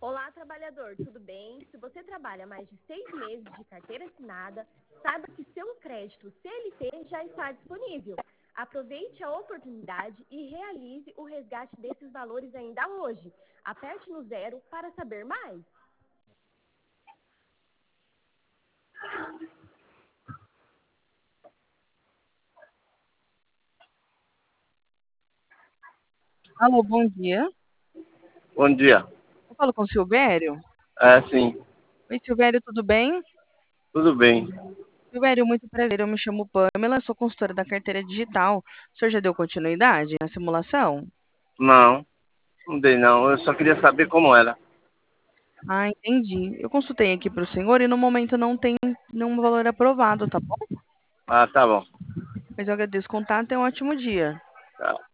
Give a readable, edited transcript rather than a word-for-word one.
Olá, trabalhador, tudo bem? Se você trabalha mais de 6 meses de carteira assinada, saiba que seu crédito CLT já está disponível. Aproveite a oportunidade e realize o resgate desses valores ainda hoje. Aperte no 0 para saber mais. Alô, bom dia. Bom dia. Eu falo com o Silvério. É, sim, Oi, Silvério, tudo bem? tudo bem. Silvério, muito prazer. Eu me chamo Pamela, sou consultora da carteira digital. O senhor já deu continuidade na simulação? Não, não dei não. Eu só queria saber como era. Ah, entendi. Eu consultei aqui para o senhor e no momento não tem nenhum valor aprovado, tá bom? Ah, tá bom. Mas eu agradeço o contato e um ótimo dia. Tá.